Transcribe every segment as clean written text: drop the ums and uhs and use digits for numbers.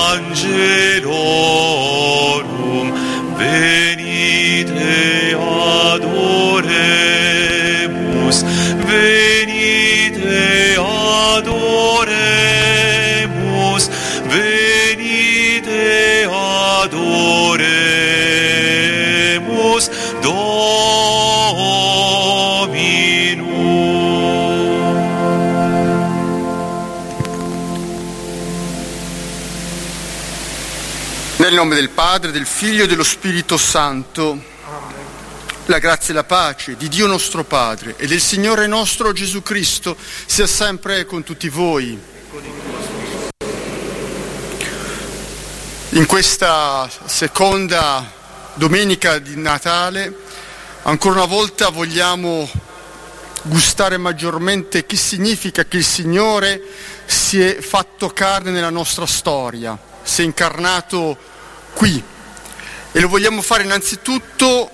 angelorum, venite adoremus, venite adoremus, venite adoremus Dominum. Nel nome del Padre, del Figlio e dello Spirito Santo. La grazia e la pace di Dio nostro Padre e del Signore nostro Gesù Cristo sia sempre con tutti voi. In questa seconda domenica di Natale, ancora una volta vogliamo gustare maggiormente che significa che il Signore si è fatto carne nella nostra storia, si è incarnato qui, e lo vogliamo fare innanzitutto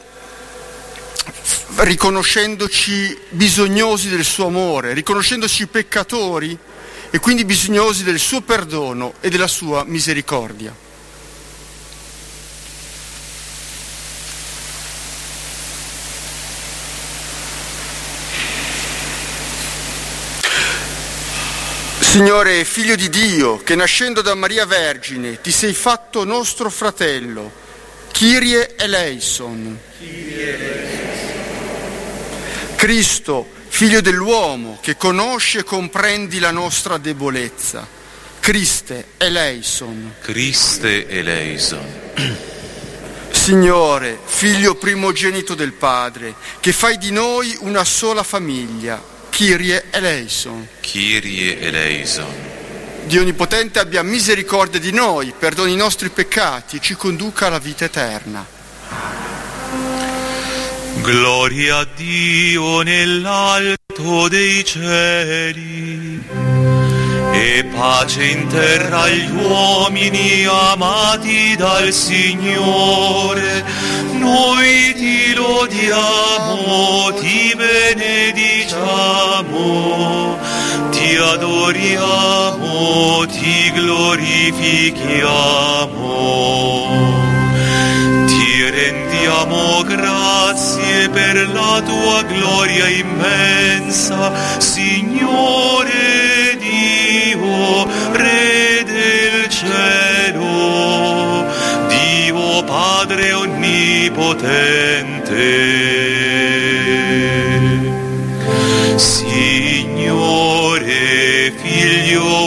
riconoscendoci bisognosi del suo amore, riconoscendoci peccatori e quindi bisognosi del suo perdono e della sua misericordia. Signore, Figlio di Dio, che nascendo da Maria Vergine ti sei fatto nostro fratello, Kyrie eleison. Cristo, Figlio dell'uomo, che conosce e comprendi la nostra debolezza, Christe eleison. Christe eleison. Signore, Figlio primogenito del Padre, che fai di noi una sola famiglia, Kyrie eleison. Kyrie eleison. Dio Onnipotente abbia misericordia di noi, perdoni i nostri peccati e ci conduca alla vita eterna. Gloria a Dio nell'alto dei cieli e pace in terra agli uomini amati dal Signore. Noi ti lodiamo, ti benediciamo, ti adoriamo, ti glorifichiamo. Ti rendiamo grazie per la tua gloria immensa, Signore Dio, Re del cielo, Dio Padre onnipotente. Signore Figlio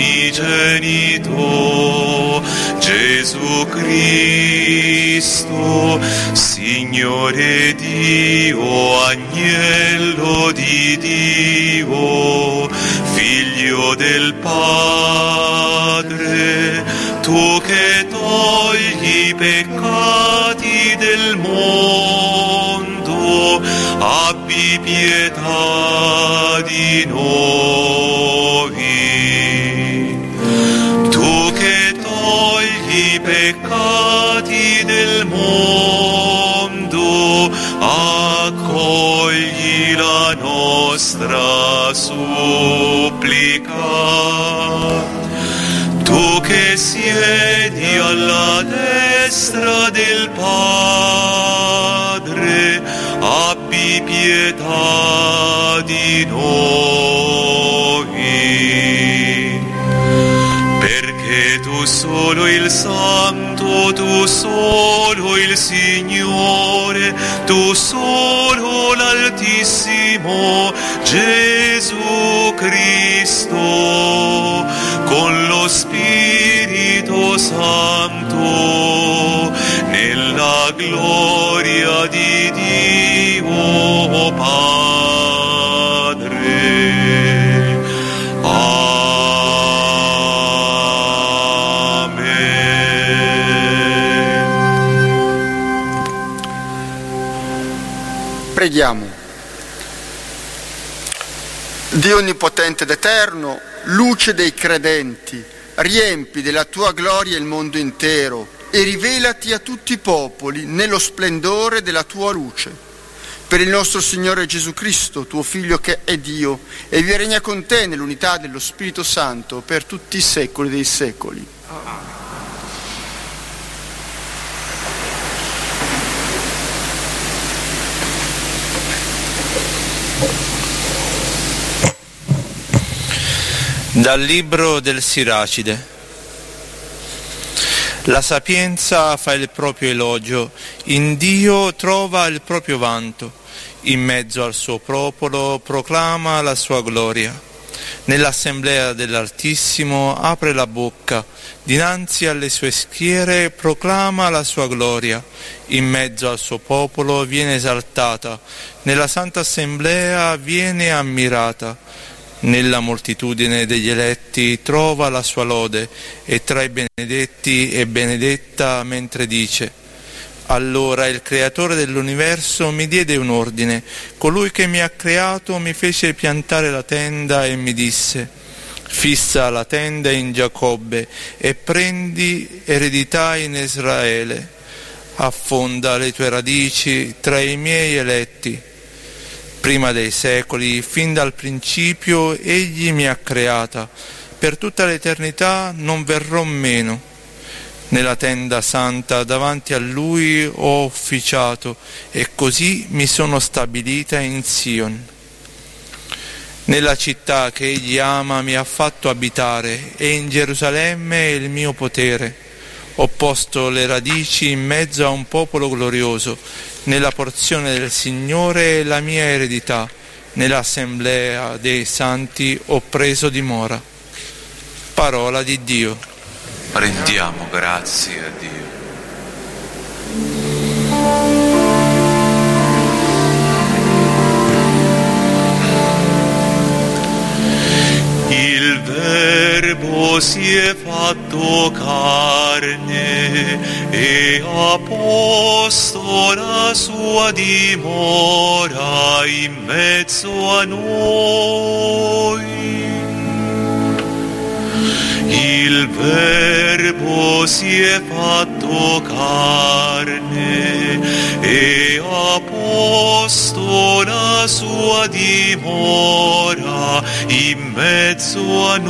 unigenito, Gesù Cristo, Signore Dio, Agnello di Dio, Figlio del Padre, tu che togli i peccati del mondo, abbi pietà di noi. Tu che togli i peccati del mondo, accogli la nostra supplica. Tu che siedi alla destra del Padre, abbi pietà di noi. Perché tu solo il Santo, tu solo il Signore, tu solo l'Altissimo, Gesù Cristo, con lo Spirito Santo, nella gloria di Dio Padre. Preghiamo. Dio Onnipotente ed Eterno, luce dei credenti, riempi della tua gloria il mondo intero e rivelati a tutti i popoli nello splendore della tua luce. Per il nostro Signore Gesù Cristo, tuo Figlio che è Dio, e vi regna con te nell'unità dello Spirito Santo per tutti i secoli dei secoli. Amen. Dal libro del Siracide. La sapienza fa il proprio elogio, in Dio trova il proprio vanto, in mezzo al suo popolo proclama la sua gloria. Nell'assemblea dell'Altissimo apre la bocca, dinanzi alle sue schiere proclama la sua gloria, in mezzo al suo popolo viene esaltata, nella santa assemblea viene ammirata. Nella moltitudine degli eletti trova la sua lode e tra i benedetti è benedetta mentre dice: allora il creatore dell'universo mi diede un ordine, colui che mi ha creato mi fece piantare la tenda e mi disse: fissa la tenda in Giacobbe e prendi eredità in Israele, affonda le tue radici tra i miei eletti. Prima dei secoli, fin dal principio, egli mi ha creata, per tutta l'eternità non verrò meno. Nella tenda santa davanti a lui ho ufficiato e così mi sono stabilita in Sion. Nella città che egli ama mi ha fatto abitare e in Gerusalemme è il mio potere. Ho posto le radici in mezzo a un popolo glorioso. Nella porzione del Signore è la mia eredità, nell'assemblea dei santi ho preso dimora. Parola di Dio. Rendiamo grazie a Dio. Il Verbo si è fatto carne e ha posto la sua dimora in mezzo a noi. Il Verbo si è fatto carne e ha posto la sua dimora in mezzo a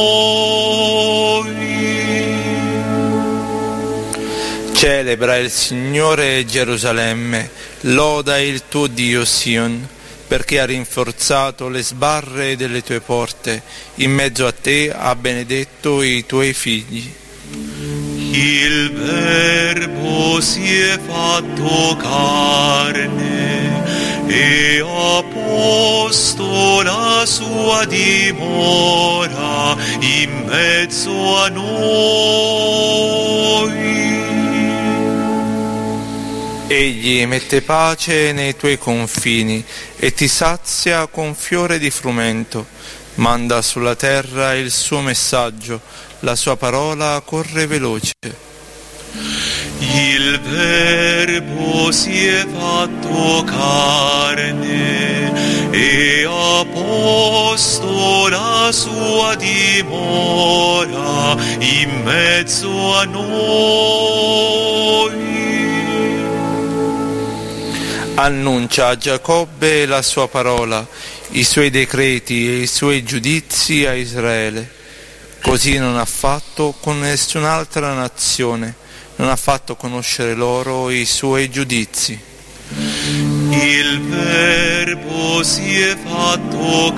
noi. Celebra il Signore Gerusalemme, loda il tuo Dio Sion, perché ha rinforzato le sbarre delle tue porte, in mezzo a te ha benedetto i tuoi figli. Il Verbo si è fatto carne e ha posto la sua dimora in mezzo a noi. Egli mette pace nei tuoi confini e ti sazia con fiore di frumento. Manda sulla terra il suo messaggio, la sua parola corre veloce. Il Verbo si è fatto carne e ha posto la sua dimora in mezzo a noi. Annuncia a Giacobbe la sua parola, i suoi decreti e i suoi giudizi a Israele. Così non ha fatto con nessun'altra nazione, non ha fatto conoscere loro i suoi giudizi. Il Verbo si è fatto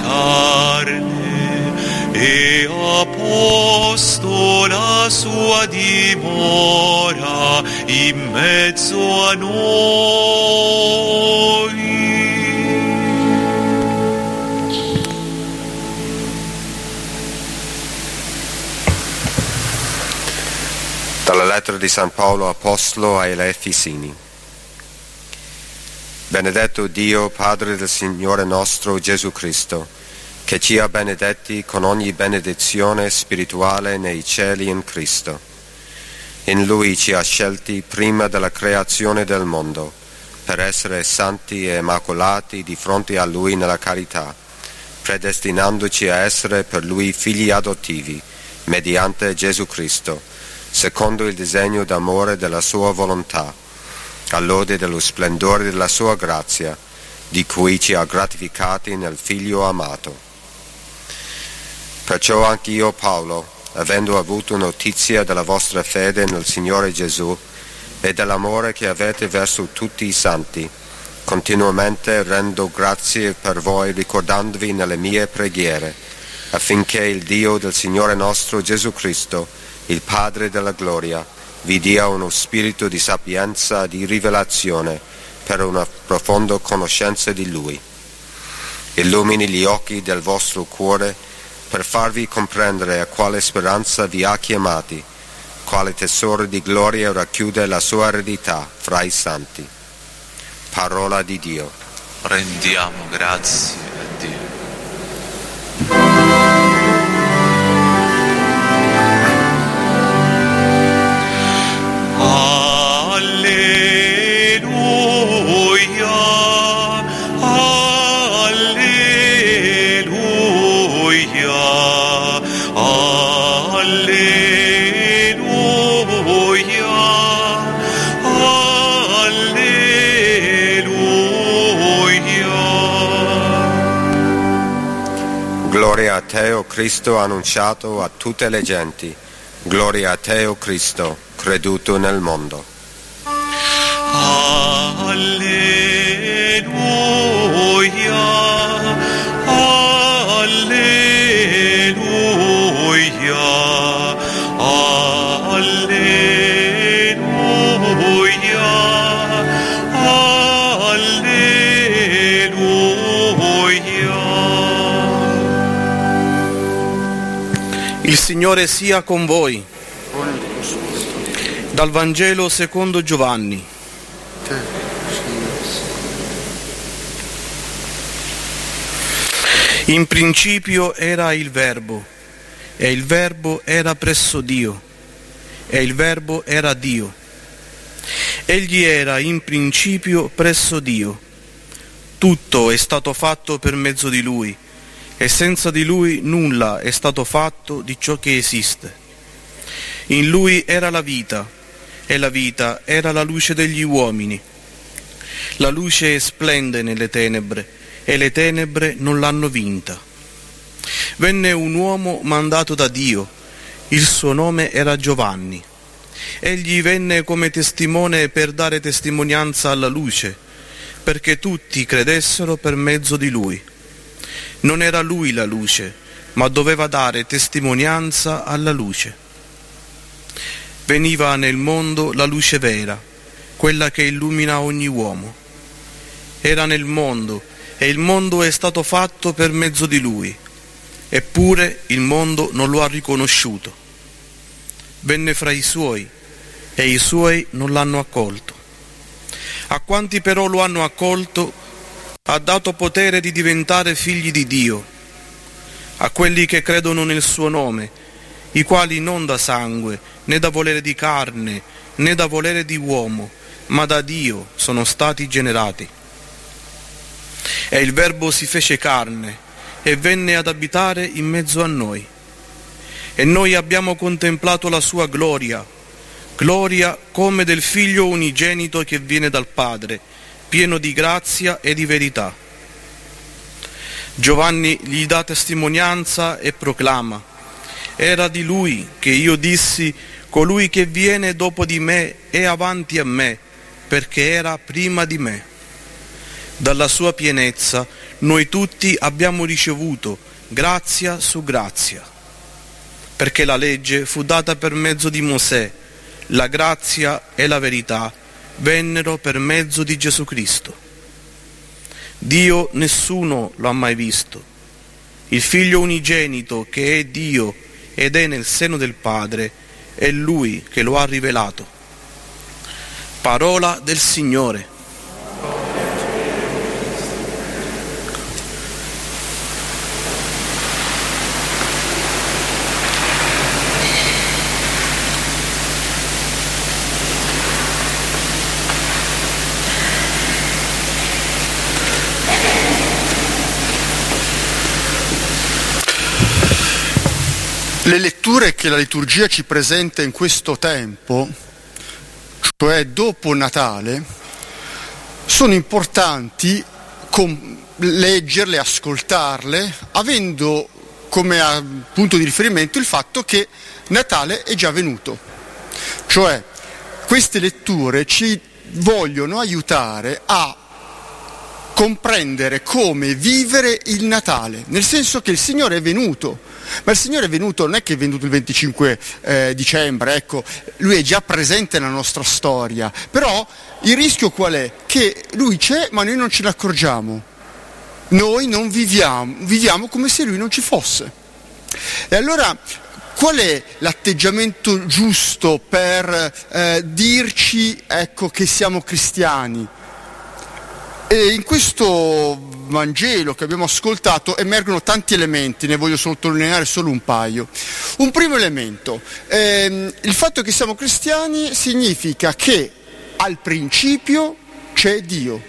carne e ha posto la sua dimora in mezzo a noi. Dalla lettera di San Paolo Apostolo ai Efesini. Benedetto Dio, Padre del Signore nostro Gesù Cristo, che ci ha benedetti con ogni benedizione spirituale nei cieli in Cristo. In Lui ci ha scelti prima della creazione del mondo, per essere santi e immacolati di fronte a Lui nella carità, predestinandoci a essere per Lui figli adottivi, mediante Gesù Cristo, secondo il disegno d'amore della sua volontà, all'ode dello splendore della sua grazia, di cui ci ha gratificati nel Figlio amato. Perciò anch'io, Paolo, avendo avuto notizia della vostra fede nel Signore Gesù e dell'amore che avete verso tutti i santi, continuamente rendo grazie per voi ricordandovi nelle mie preghiere, affinché il Dio del Signore nostro Gesù Cristo, il Padre della gloria, vi dia uno spirito di sapienza e di rivelazione per una profonda conoscenza di Lui. Illumini gli occhi del vostro cuore per farvi comprendere a quale speranza vi ha chiamati, quale tesoro di gloria racchiude la sua eredità fra i santi. Parola di Dio. Rendiamo grazie a Dio. Gloria a te, o Cristo, annunciato a tutte le genti. Gloria a te, o Cristo, creduto nel mondo. Alleluia, alleluia, alleluia, alleluia. Il Signore sia con voi. Dal Vangelo secondo Giovanni. In principio era il Verbo, e il Verbo era presso Dio, e il Verbo era Dio. Egli era in principio presso Dio. Tutto è stato fatto per mezzo di Lui, e senza di Lui nulla è stato fatto di ciò che esiste. In Lui era la vita, e la vita era la luce degli uomini. La luce splende nelle tenebre, e le tenebre non l'hanno vinta. Venne un uomo mandato da Dio, il suo nome era Giovanni. Egli venne come testimone per dare testimonianza alla luce, perché tutti credessero per mezzo di lui. Non era lui la luce, ma doveva dare testimonianza alla luce. Veniva nel mondo la luce vera, quella che illumina ogni uomo. Era nel mondo, e il mondo è stato fatto per mezzo di lui, eppure il mondo non lo ha riconosciuto. Venne fra i suoi, e i suoi non l'hanno accolto. A quanti però lo hanno accolto, ha dato potere di diventare figli di Dio, a quelli che credono nel suo nome, i quali non da sangue, né da volere di carne, né da volere di uomo, ma da Dio sono stati generati. E il Verbo si fece carne e venne ad abitare in mezzo a noi. E noi abbiamo contemplato la sua gloria, gloria come del Figlio unigenito che viene dal Padre, pieno di grazia e di verità. Giovanni gli dà testimonianza e proclama: era di lui che io dissi, colui che viene dopo di me è avanti a me, perché era prima di me. Dalla sua pienezza noi tutti abbiamo ricevuto grazia su grazia, perché la legge fu data per mezzo di Mosè, la grazia e la verità vennero per mezzo di Gesù Cristo. Dio nessuno lo ha mai visto. Il Figlio unigenito che è Dio ed è nel seno del Padre, è Lui che lo ha rivelato. Parola del Signore. Le letture che la liturgia ci presenta in questo tempo, cioè dopo Natale, sono importanti leggerle, ascoltarle, avendo come punto di riferimento il fatto che Natale è già venuto. Cioè, queste letture ci vogliono aiutare a comprendere come vivere il Natale, nel senso che il Signore è venuto, ma il Signore è venuto, non è che è venuto il 25 dicembre, ecco, Lui è già presente nella nostra storia, però il rischio qual è? Che Lui c'è ma noi non ce ne accorgiamo, noi non viviamo come se Lui non ci fosse. E allora qual è l'atteggiamento giusto per dirci, ecco, che siamo cristiani? E in questo Vangelo che abbiamo ascoltato emergono tanti elementi, ne voglio sottolineare solo un paio. Un primo elemento, il fatto che siamo cristiani significa che al principio c'è Dio.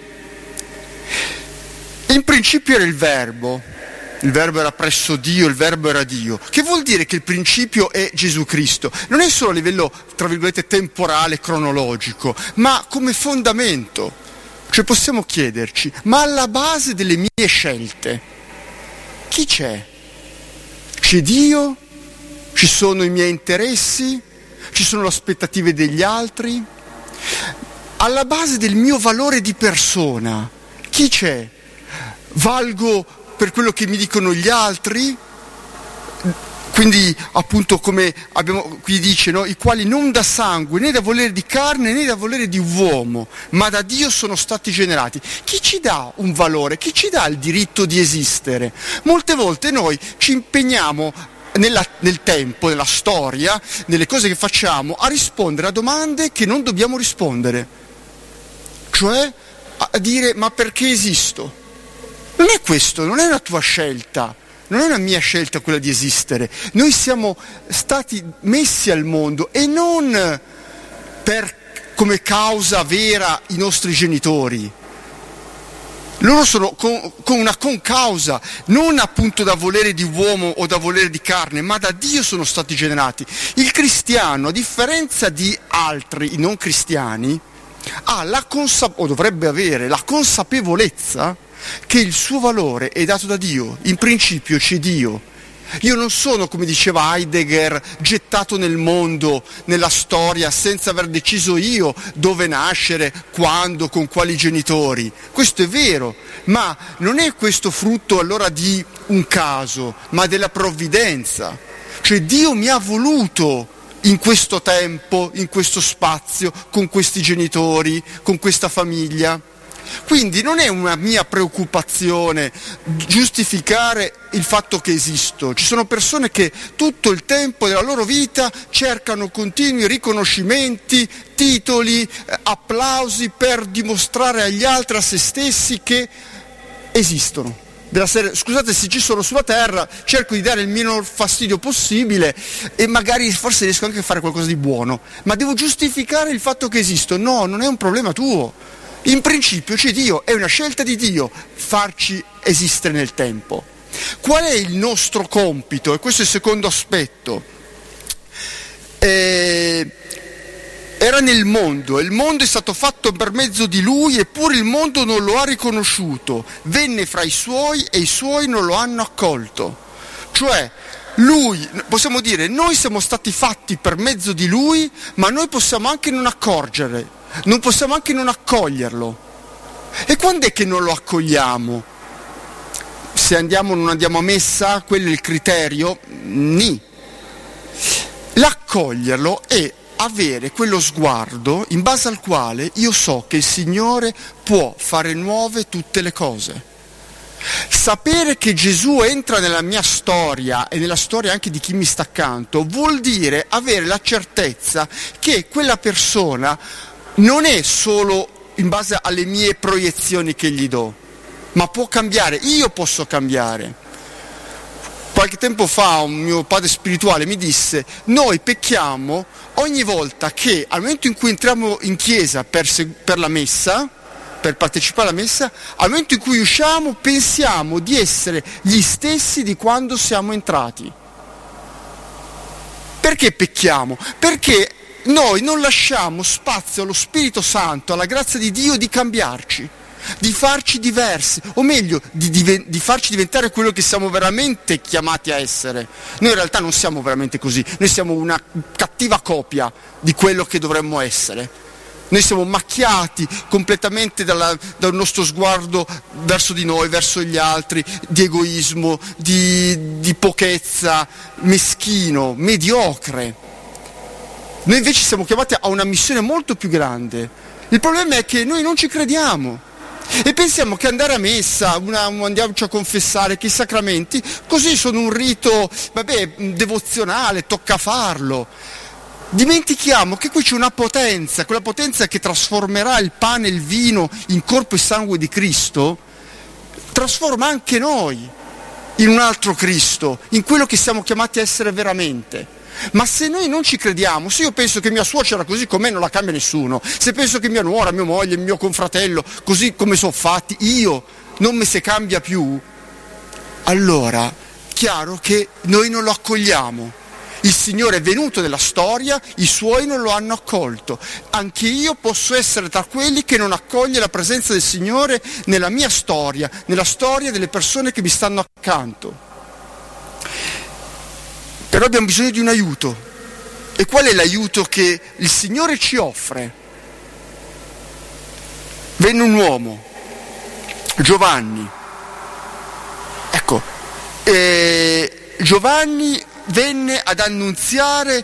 In principio era il Verbo era presso Dio, il Verbo era Dio. Che vuol dire che il principio è Gesù Cristo? Non è solo a livello, tra virgolette, temporale, cronologico, ma come fondamento. Cioè possiamo chiederci, ma alla base delle mie scelte, chi c'è? C'è Dio? Ci sono i miei interessi? Ci sono le aspettative degli altri? Alla base del mio valore di persona, chi c'è? Valgo per quello che mi dicono gli altri? Quindi appunto come abbiamo qui dice, no? I quali non da sangue, né da volere di carne, né da volere di uomo, ma da Dio sono stati generati. Chi ci dà un valore? Chi ci dà il diritto di esistere? Molte volte noi ci impegniamo nel tempo, nella storia, nelle cose che facciamo, a rispondere a domande che non dobbiamo rispondere. Cioè a dire, ma perché esisto? Non è questo, non è una tua scelta. Non è una mia scelta quella di esistere. Noi siamo stati messi al mondo e non come causa vera i nostri genitori. Loro sono con una concausa, non appunto da volere di uomo o da volere di carne, ma da Dio sono stati generati. Il cristiano, a differenza di altri non cristiani, o dovrebbe avere la consapevolezza che il suo valore è dato da Dio, in principio c'è Dio. Io non sono, come diceva Heidegger, gettato nel mondo, nella storia, senza aver deciso io dove nascere, quando, con quali genitori. Questo è vero, ma non è questo frutto allora di un caso, ma della provvidenza. Cioè Dio mi ha voluto in questo tempo, in questo spazio, con questi genitori, con questa famiglia. Quindi non è una mia preoccupazione giustificare il fatto che esisto. Ci sono persone che tutto il tempo della loro vita cercano continui riconoscimenti, titoli, applausi per dimostrare agli altri, a se stessi, che esistono. Della serie, scusate se ci sono sulla terra, cerco di dare il minor fastidio possibile e magari forse riesco anche a fare qualcosa di buono, ma devo giustificare il fatto che esisto. No, non è un problema tuo. In principio c'è Dio, è una scelta di Dio farci esistere nel tempo. Qual è il nostro compito? E questo è il secondo aspetto. Era nel mondo, e il mondo è stato fatto per mezzo di Lui, eppure il mondo non lo ha riconosciuto. Venne fra i Suoi e i Suoi non lo hanno accolto. Cioè, Lui, possiamo dire, noi siamo stati fatti per mezzo di Lui, ma noi possiamo anche non accorgere. Non possiamo anche non accoglierlo. E quando è che non lo accogliamo? Se andiamo o non andiamo a messa, quello è il criterio? Ni. L'accoglierlo è avere quello sguardo in base al quale io so che il Signore può fare nuove tutte le cose. Sapere che Gesù entra nella mia storia e nella storia anche di chi mi sta accanto vuol dire avere la certezza che quella persona non è solo in base alle mie proiezioni che gli do, ma può cambiare, io posso cambiare. Qualche tempo fa un mio padre spirituale mi disse: noi pecchiamo ogni volta che al momento in cui entriamo in chiesa per la messa, per partecipare alla messa, al momento in cui usciamo pensiamo di essere gli stessi di quando siamo entrati. Perché pecchiamo? Perché noi non lasciamo spazio allo Spirito Santo, alla grazia di Dio di cambiarci, di farci diversi, o meglio, di farci diventare quello che siamo veramente chiamati a essere. Noi in realtà non siamo veramente così, noi siamo una cattiva copia di quello che dovremmo essere. Noi siamo macchiati completamente dal nostro sguardo verso di noi, verso gli altri, di egoismo, di pochezza, meschino, mediocre. Noi invece siamo chiamati a una missione molto più grande. Il problema è che noi non ci crediamo e pensiamo che andare a messa, andiamoci a confessare, che i sacramenti, così sono un rito, devozionale, tocca farlo. Dimentichiamo che qui c'è una potenza, quella potenza che trasformerà il pane e il vino in corpo e sangue di Cristo, trasforma anche noi in un altro Cristo, in quello che siamo chiamati a essere veramente. Ma se noi non ci crediamo, se io penso che mia suocera così com'è non la cambia nessuno, se penso che mia nuora, mia moglie, mio confratello, così come sono fatti, io non mi si cambia più, allora chiaro che noi non lo accogliamo. Il Signore è venuto nella storia, i Suoi non lo hanno accolto. Anche io posso essere tra quelli che non accoglie la presenza del Signore nella mia storia, nella storia delle persone che mi stanno accanto. Però abbiamo bisogno di un aiuto. E qual è l'aiuto che il Signore ci offre? Venne un uomo, Giovanni. Ecco, Giovanni venne ad annunziare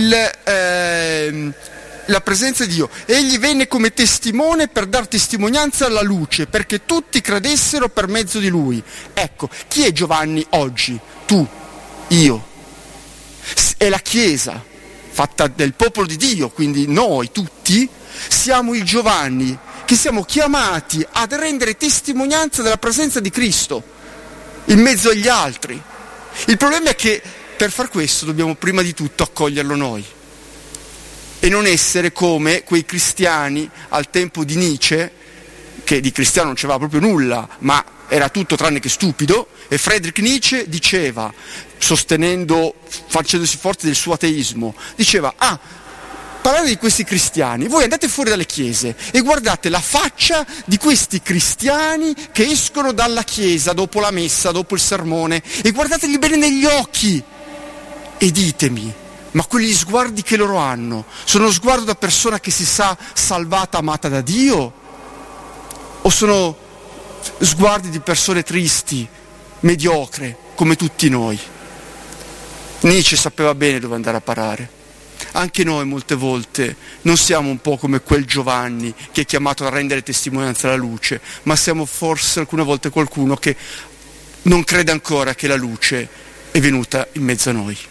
la presenza di Dio. Egli venne come testimone per dar testimonianza alla luce, perché tutti credessero per mezzo di lui. Ecco, chi è Giovanni oggi? Tu, io. È la Chiesa, fatta del popolo di Dio, quindi noi tutti siamo i Giovanni che siamo chiamati ad rendere testimonianza della presenza di Cristo in mezzo agli altri. Il problema è che per far questo dobbiamo prima di tutto accoglierlo noi e non essere come quei cristiani al tempo di Nietzsche, che di cristiano non c'aveva proprio nulla, ma era tutto tranne che stupido, e Friedrich Nietzsche diceva, facendosi forte del suo ateismo, diceva, parlando di questi cristiani, voi andate fuori dalle chiese e guardate la faccia di questi cristiani che escono dalla chiesa dopo la messa, dopo il sermone, e guardateli bene negli occhi e ditemi, ma quegli sguardi che loro hanno sono sguardo da persona che si sa salvata, amata da Dio, o sono sguardi di persone tristi, mediocre, come tutti noi? Nietzsche sapeva bene dove andare a parare. Anche noi molte volte non siamo un po' come quel Giovanni che è chiamato a rendere testimonianza alla luce, ma siamo forse alcune volte qualcuno che non crede ancora che la luce è venuta in mezzo a noi.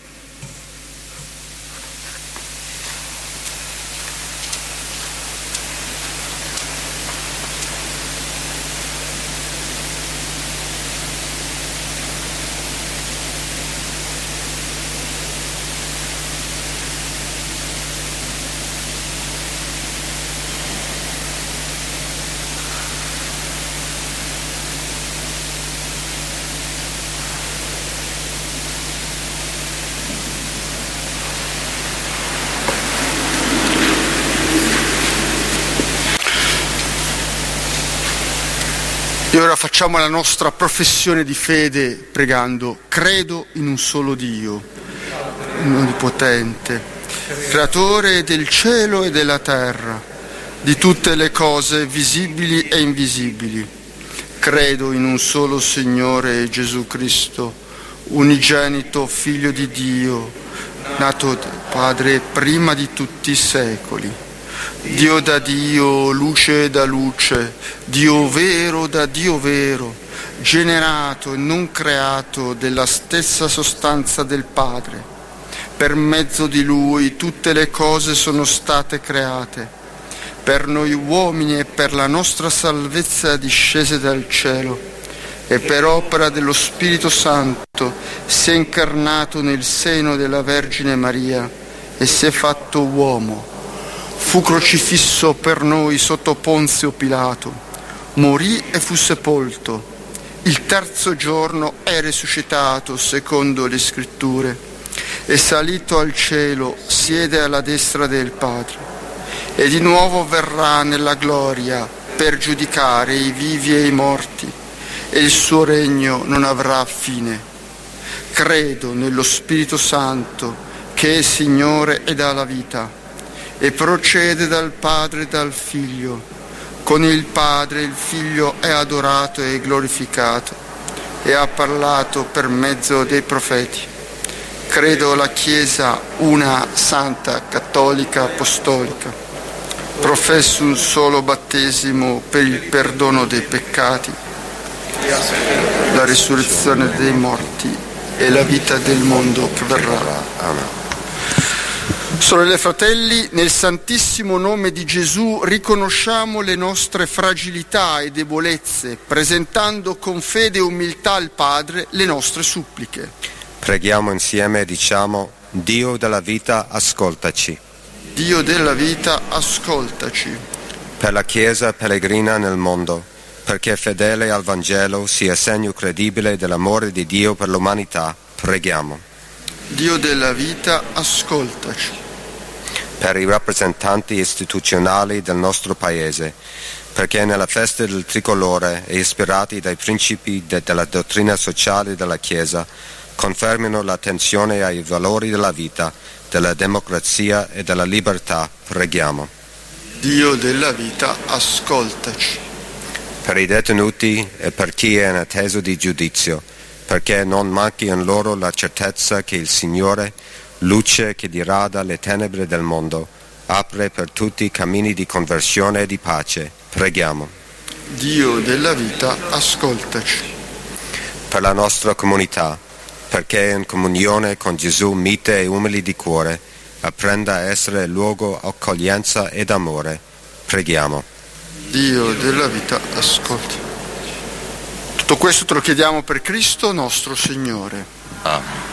E ora facciamo la nostra professione di fede pregando: credo in un solo Dio, onnipotente, creatore del cielo e della terra, di tutte le cose visibili e invisibili. Credo in un solo Signore Gesù Cristo, unigenito Figlio di Dio, nato Padre prima di tutti i secoli. Dio da Dio, luce da luce, Dio vero da Dio vero, generato e non creato della stessa sostanza del Padre. Per mezzo di Lui tutte le cose sono state create, per noi uomini e per la nostra salvezza discese dal cielo, e per opera dello Spirito Santo si è incarnato nel seno della Vergine Maria e si è fatto uomo. Fu crocifisso per noi sotto Ponzio Pilato, morì e fu sepolto. Il terzo giorno è risuscitato secondo le Scritture, è salito al cielo, siede alla destra del Padre, e di nuovo verrà nella gloria per giudicare i vivi e i morti, e il suo regno non avrà fine. Credo nello Spirito Santo, che è Signore e dà la vita, e procede dal Padre e dal Figlio. Con il Padre il Figlio è adorato e glorificato e ha parlato per mezzo dei profeti. Credo la Chiesa una, santa, cattolica, apostolica. Professo un solo battesimo per il perdono dei peccati, la risurrezione dei morti e la vita del mondo che verrà. Amen. Sorelle e fratelli, nel santissimo nome di Gesù riconosciamo le nostre fragilità e debolezze, presentando con fede e umiltà al Padre le nostre suppliche. Preghiamo insieme e diciamo: Dio della vita, ascoltaci. Dio della vita, ascoltaci. Per la Chiesa pellegrina nel mondo, perché fedele al Vangelo sia segno credibile dell'amore di Dio per l'umanità, preghiamo. Dio della vita, ascoltaci. Per i rappresentanti istituzionali del nostro Paese, perché nella festa del tricolore e ispirati dai principi della dottrina sociale della Chiesa, confermino l'attenzione ai valori della vita, della democrazia e della libertà, preghiamo. Dio della vita, ascoltaci. Per i detenuti e per chi è in attesa di giudizio, perché non manchi in loro la certezza che il Signore, luce che dirada le tenebre del mondo, apre per tutti cammini di conversione e di pace, preghiamo. Dio della vita, ascoltaci. Per la nostra comunità, perché in comunione con Gesù mite e umili di cuore, apprenda a essere luogo accoglienza ed amore, preghiamo. Dio della vita, ascolti. Tutto questo te lo chiediamo per Cristo nostro Signore. Amen.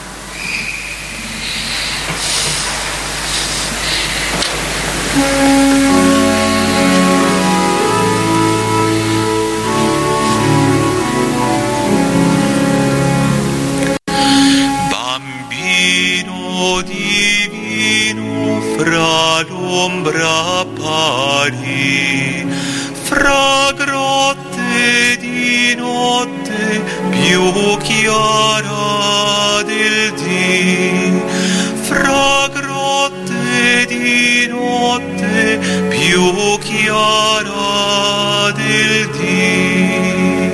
Bambino divino, fra l'ombra appari, fra grotte di notte più chiara del dì, fra grotte di notte più chiara del dì.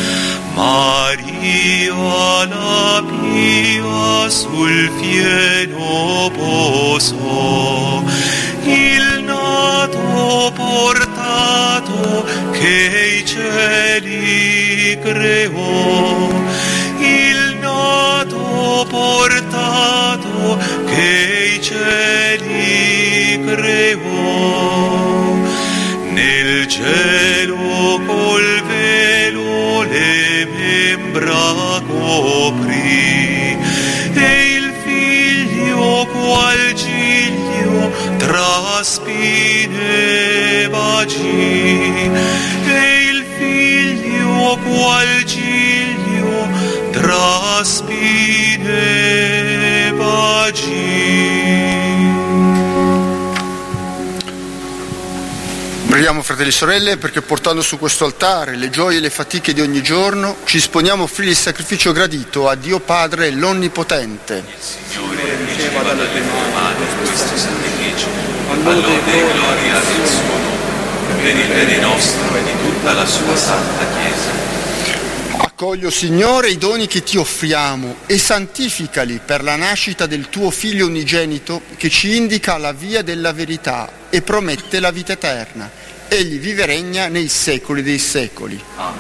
Maria la pia sul fieno poso, il nato portato che i cieli creò, il nato portato che i cieli creò. Nel cielo col velo le membra coprì e il figlio qual giglio tra spine vagì, e il figlio qual giglio tra spine vagì. Preghiamo, fratelli e sorelle, perché portando su questo altare le gioie e le fatiche di ogni giorno, ci disponiamo a offrire il sacrificio gradito a Dio Padre l'Onnipotente. Il Signore riceva dalle tue mani questo sacrificio, all'ode e gloria del suo nome, per il bene nostro e di tutta la sua santa Chiesa. Accogli, Signore, i doni che ti offriamo e santificali per la nascita del tuo Figlio unigenito, che ci indica la via della verità e promette la vita eterna. Egli vive e regna nei secoli dei secoli. Amen.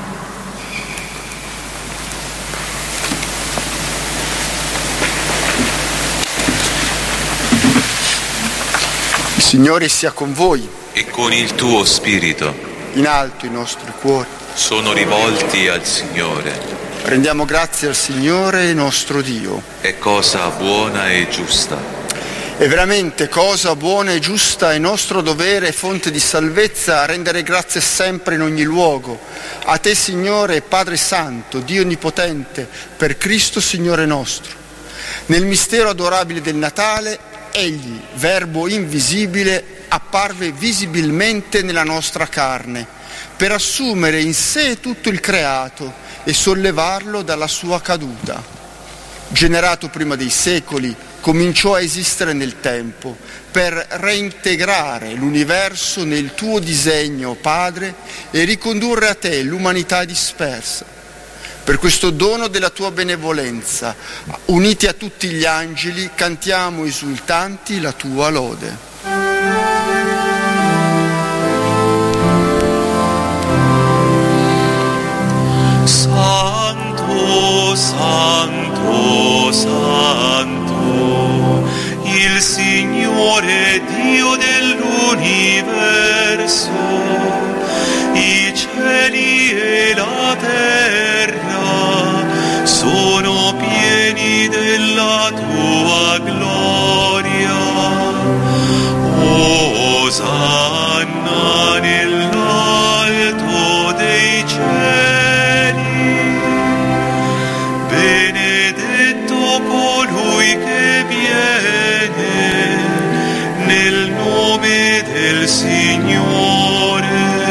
Il Signore sia con voi. E con il tuo spirito. In alto i nostri cuori Sono rivolti al Signore. rendiamo grazie al Signore nostro Dio. È cosa buona e giusta. È veramente cosa buona e giusta e nostro dovere e fonte di salvezza rendere grazie sempre in ogni luogo. A te, Signore, Padre Santo, Dio Onnipotente, per Cristo Signore nostro. Nel mistero adorabile del Natale, Egli, Verbo invisibile, apparve visibilmente nella nostra carne, per assumere in sé tutto il creato e sollevarlo dalla sua caduta. Generato prima dei secoli, cominciò a esistere nel tempo per reintegrare l'universo nel tuo disegno, Padre, e ricondurre a te l'umanità dispersa. Per questo dono della tua benevolenza, uniti a tutti gli angeli, cantiamo esultanti la tua lode. Santo, Santo, Santo, il Signore Dio dell'universo, i cieli e la terra sono pieni della tua gloria. Osanna nell'alto dei cieli, benedetto colui che viene nel nome del Signore.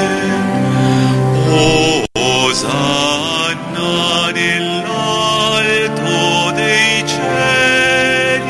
Osanna nell'alto dei cieli.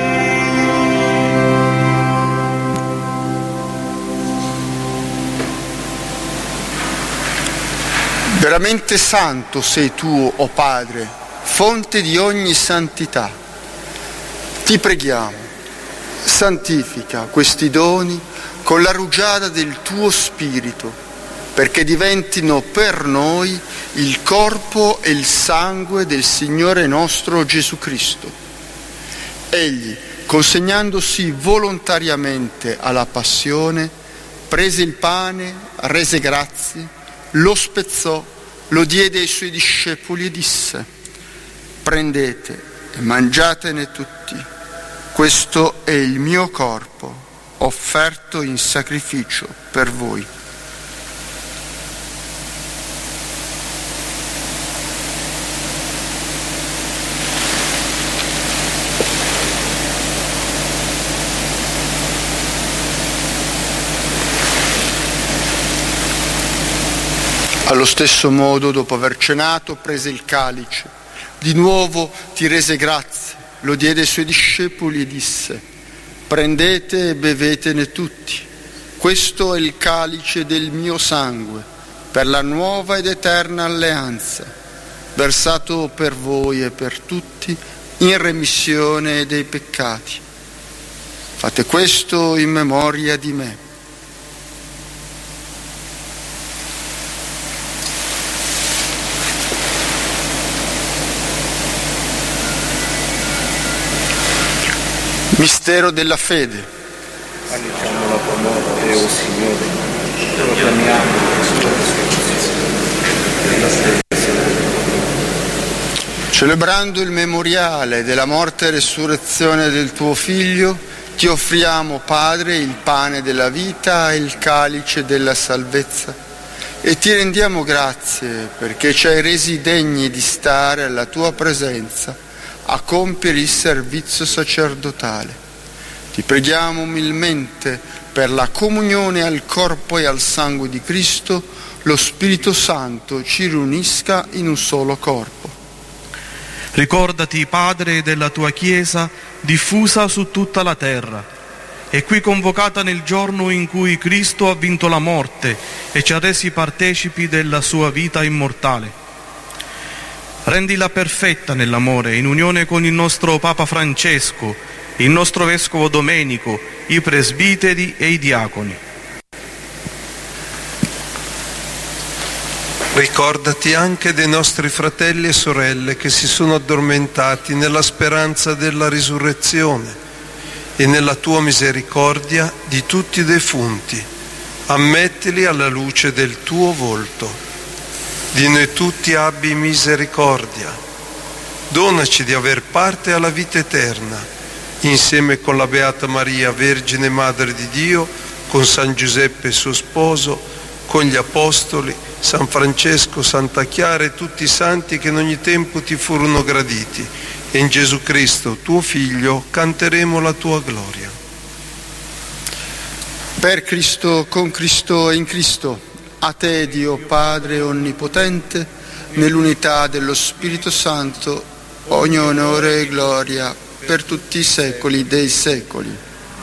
Veramente santo sei tu, o Padre, fonte di ogni santità. Ti preghiamo, santifica questi doni con la rugiada del tuo Spirito, perché diventino per noi il corpo e il sangue del Signore nostro Gesù Cristo. Egli, consegnandosi volontariamente alla passione, prese il pane, rese grazie, lo spezzò, lo diede ai suoi discepoli e disse: prendete e mangiatene tutti, questo è il mio corpo, offerto in sacrificio per voi. Allo stesso modo, dopo aver cenato, prese il calice, di nuovo ti rese grazie, lo diede ai suoi discepoli e disse: prendete e bevetene tutti, questo è il calice del mio sangue, per la nuova ed eterna alleanza, versato per voi e per tutti in remissione dei peccati. Fate questo in memoria di me. Mistero della fede. Annunciamo la tua morte, o Signore, proclamiamo la sua resurrezione. Celebrando il memoriale della morte e resurrezione del tuo Figlio, ti offriamo, Padre, il pane della vita e il calice della salvezza, e ti rendiamo grazie perché ci hai resi degni di stare alla tua presenza a compiere il servizio sacerdotale. Ti preghiamo umilmente per la comunione al corpo e al sangue di Cristo, lo Spirito Santo ci riunisca in un solo corpo. Ricordati, Padre, della tua Chiesa diffusa su tutta la terra e qui convocata nel giorno in cui Cristo ha vinto la morte e ci ha resi partecipi della sua vita immortale. Rendila perfetta nell'amore, in unione con il nostro Papa Francesco, il nostro Vescovo Domenico, i presbiteri e i diaconi. Ricordati anche dei nostri fratelli e sorelle che si sono addormentati nella speranza della risurrezione e nella tua misericordia di tutti i defunti. Ammettili alla luce del tuo volto. Di noi tutti abbi misericordia. Donaci di aver parte alla vita eterna, insieme con la Beata Maria, Vergine Madre di Dio, con San Giuseppe suo sposo, con gli Apostoli, San Francesco, Santa Chiara e tutti i santi che in ogni tempo ti furono graditi. E in Gesù Cristo, tuo Figlio, canteremo la tua gloria. Per Cristo, con Cristo e in Cristo, a te, Dio Padre Onnipotente, nell'unità dello Spirito Santo, ogni onore e gloria per tutti i secoli dei secoli.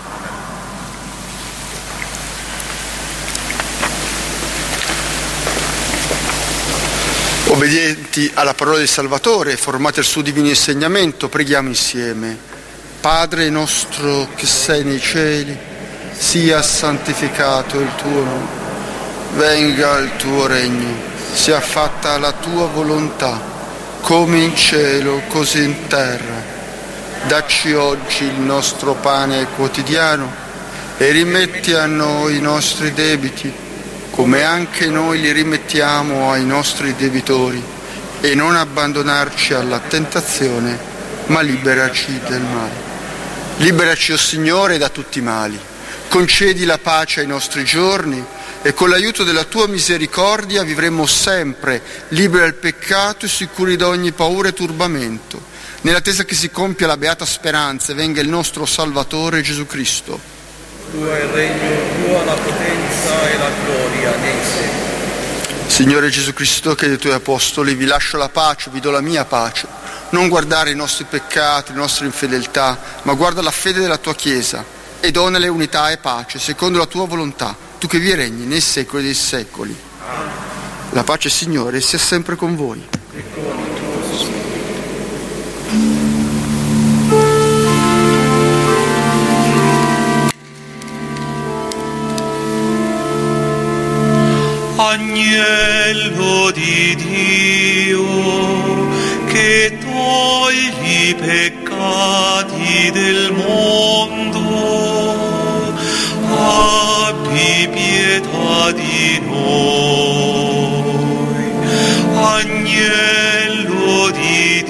Obbedienti alla parola del Salvatore, formati al suo divino insegnamento, preghiamo insieme. Padre nostro che sei nei cieli, sia santificato il tuo nome, venga il tuo regno, sia fatta la tua volontà, come in cielo, così in terra. Dacci oggi il nostro pane quotidiano e rimetti a noi i nostri debiti, come anche noi li rimettiamo ai nostri debitori, e non abbandonarci alla tentazione, ma liberaci dal male. Liberaci, o Signore, da tutti i mali. Concedi la pace ai nostri giorni e con l'aiuto della tua misericordia vivremo sempre liberi dal peccato e sicuri da ogni paura e turbamento, nell'attesa che si compia la beata speranza e venga il nostro Salvatore Gesù Cristo. Tuo è il regno, tua la potenza e la gloria nei secoli. Signore Gesù Cristo, che dei tuoi apostoli vi lascio la pace, vi do la mia pace. Non guardare i nostri peccati, le nostre infedeltà, ma guarda la fede della tua Chiesa e donale unità e pace, secondo la tua volontà, tu che vi regni nei secoli dei secoli. La pace, Signore, sia sempre con voi. E con il tuo spirito. Agnello di Dio, che togli i peccati del mondo, abbi pietà di noi. Agnello di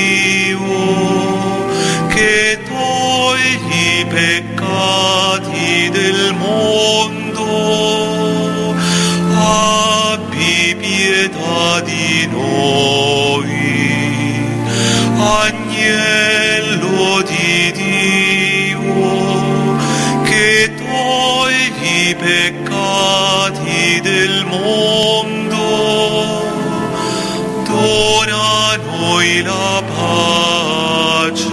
Dio, che togli i peccati del mondo, abbi pietà di noi. Agnello di Dio, che togli i peccati del mondo, dona a noi la pace.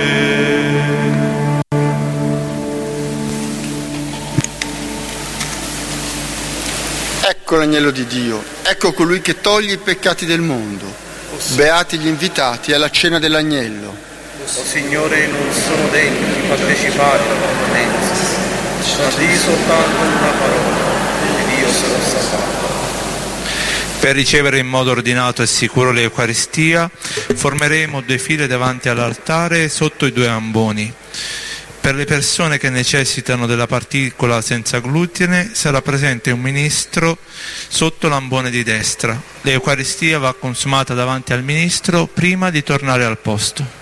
Ecco l'agnello di Dio, ecco colui che toglie i peccati del mondo. Beati gli invitati alla cena dell'agnello. O Signore, non sono degno di partecipare alla tua mensa, ma di soltanto una parola, ed io sarò salvato. Per ricevere in modo ordinato e sicuro l'Eucaristia, formeremo 2 file davanti all'altare sotto i 2 amboni. Per le persone che necessitano della particola senza glutine sarà presente un ministro sotto l'ambone di destra. L'Eucaristia va consumata davanti al ministro prima di tornare al posto.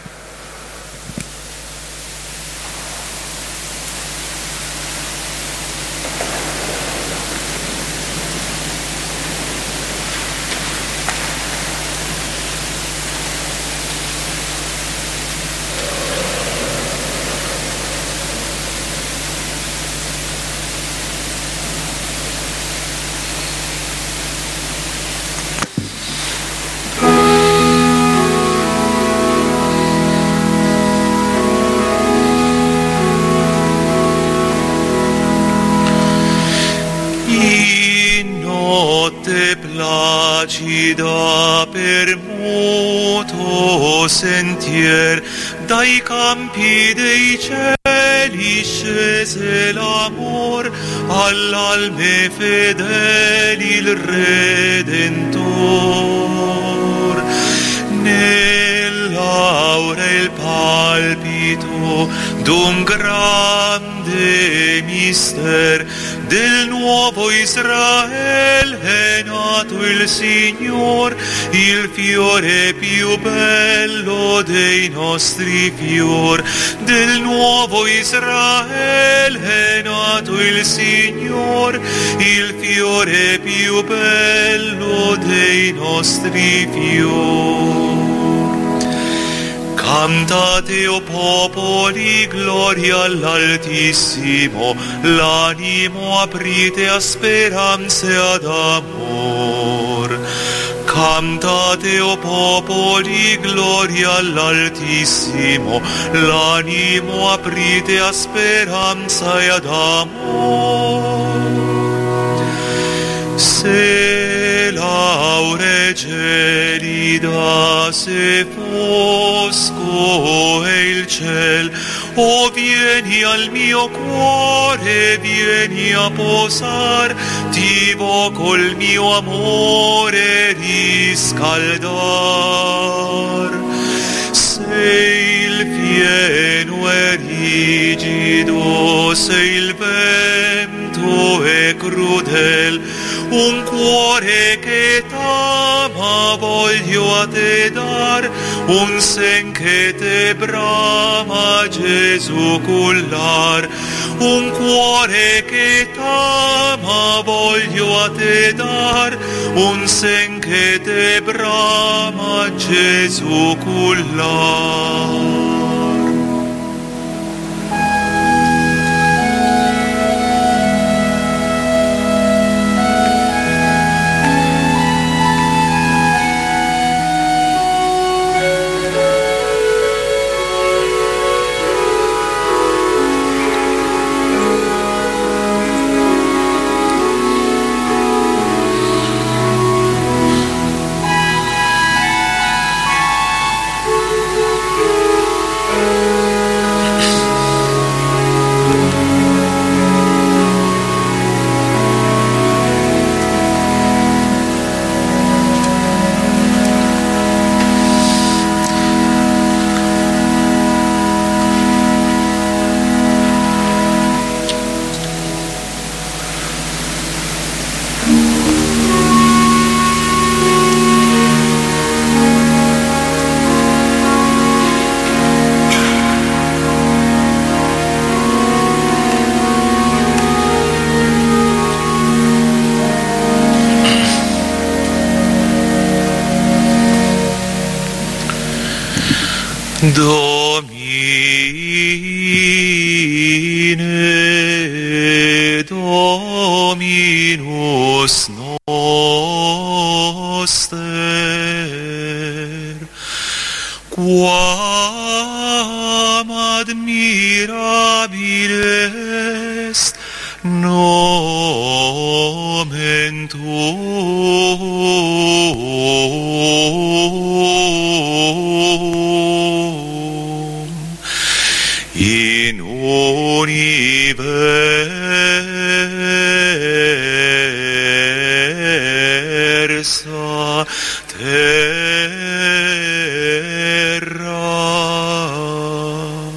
Placida per muto sentier, dai campi dei cieli scese l'amor, all'alme fedeli il Redentor. Nell'aura il palpito d'un grande mister, del nuovo Israel è nato il Signor, il fiore più bello dei nostri fior. Del nuovo Israel è nato il Signor, il fiore più bello dei nostri fior. Cantate, o popoli, gloria all'Altissimo, l'animo aprite a speranze ad amor. Cantate, o popoli, gloria all'Altissimo, l'animo aprite a speranza e ad amor. Se l'aure gelida, se fosco è il ciel, o vieni al mio cuore, vieni a posarti col mio amore riscaldar. Se il fieno è rigido, se il vento è crudel, un cuore che t'ama voglio a te dar, un sen che te brama Gesù cullar. Un cuore che t'ama voglio a te dar, un sen che te brama Gesù cullar. Domine, Dominus noster, quam admirabile est nomen tuum in universa terra.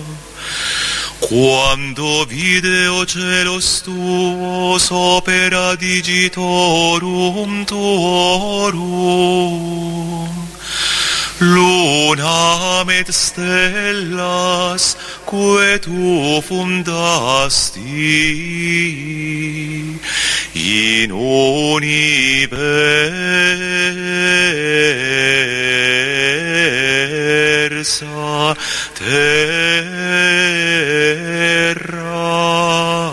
Quando video celos tuos opera digitorum tuorum, lunam et stellas quae tu fundasti in universa terra.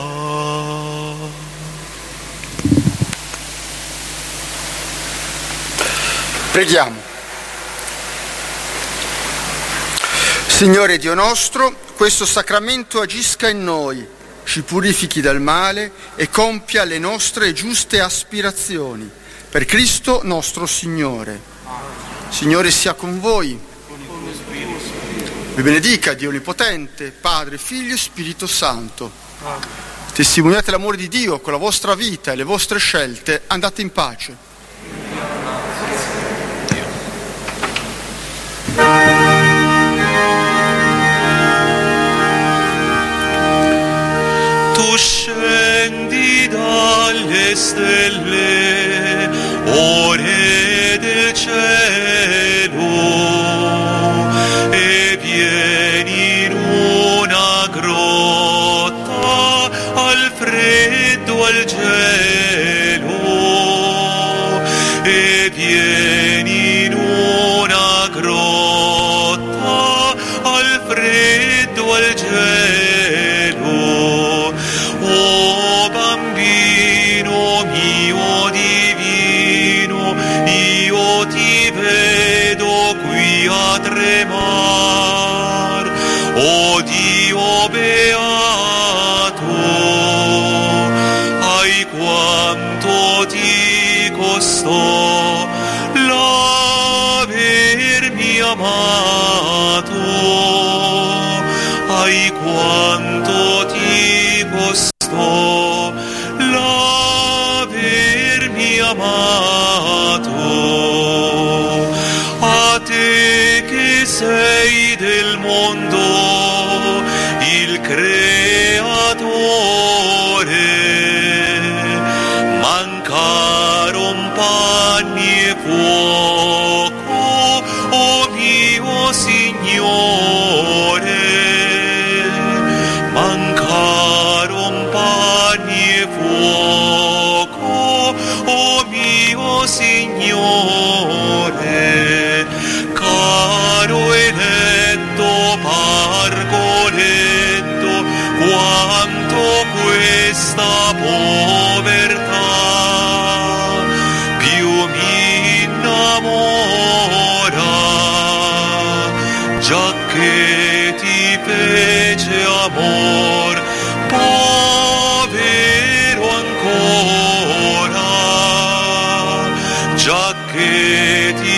Preghiamo. Signore Dio nostro, questo sacramento agisca in noi, ci purifichi dal male e compia le nostre giuste aspirazioni. Per Cristo nostro Signore. Signore sia con voi. Vi benedica Dio Onnipotente, Padre, Figlio e Spirito Santo. Testimoniate l'amore di Dio con la vostra vita e le vostre scelte. Andate in pace. Tu scendi dalle stelle, o Re del cielo, e vieni in una grotta al freddo, al gelo, e vieni in una grotta al freddo, al gelo. O bambino mio divino, io ti quanto ti costò l'avermi amato, ai quanto ti costò l'avermi amato, a te che sei del mondo il creatore, mancaron panni e fuoco, o mio Signore, mancaron panni e fuoco, o mio Signore, caro eletto pargoletto, quanto questa povertà più mi innamora, giacché ti fece amor povero ancora, giacché ti